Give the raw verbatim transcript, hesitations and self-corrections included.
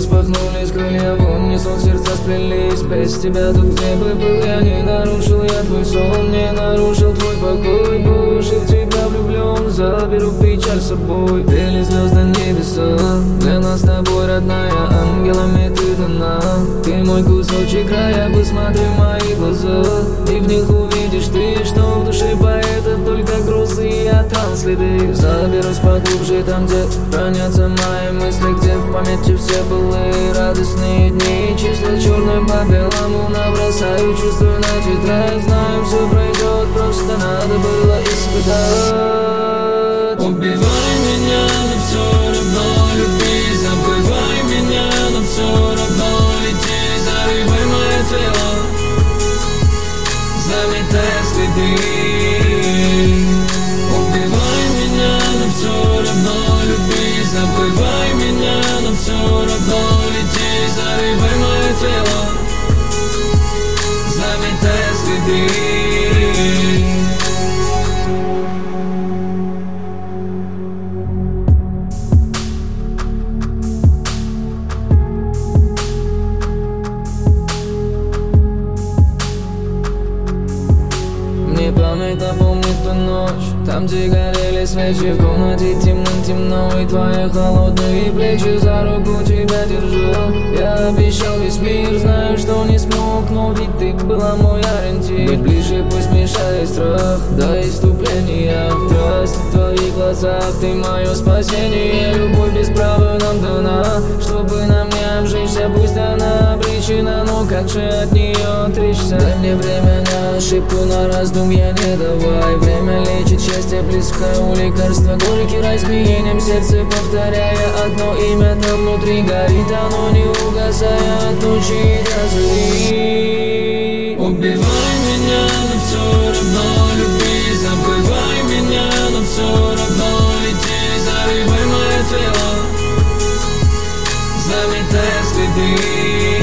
распахнулись крылья, в унисон сердца сплелись. Без тебя тут где бы был я, не нарушил я твой сон, не нарушил твой покой. По уши в тебя влюблен, заберу печаль с собой. Пели звезды небеса, для нас с тобой родная, ангелами ты дана. Ты мой кусочек края, посмотри в мои глаза, и в них увидишь ты, что в душе поэта только грузы и от ран следы. Заберусь поглубже там, где хранятся мои мысли, где в памяти все былые радостные дни. Числа черным по белому набросаю, чувствую на тетрадь. Знаю, все пройдет, просто надо было испытать. Убивай меня, но все равно люби. Забывай меня, но все равно лети. Зарывай мое тело, заметая следы. Убивай меня, но все равно люби. Забывай меня, но все равно лети. Зарывай мое тело, заметая следы. Мне память напомнит ту ночь, там, где горели свечи, в комнате темно-темно, и твои холодные плечи. За руку тебя держал, я обещал весь мир. Знаю, что не смог, но ведь ты была мой ориентир. Быть ближе пусть мешает страх, до иступления в страсть. В твоих глазах ты мое спасение. Любовь без права нам дана, чтобы нам не обжечься. Пусть она обречена, но как же от нее отречься? Дай мне время на ошибку, на раздумья не давай. Время лечит, счастье близко, у лекарства горький рай. С биением сердца повторяя одно имя, там внутри горит оно, не угасая от ночи до зари. Убивай меня, но все равно люби. Забывай меня, но все равно лети. Зарывай мое тело, заметая следы.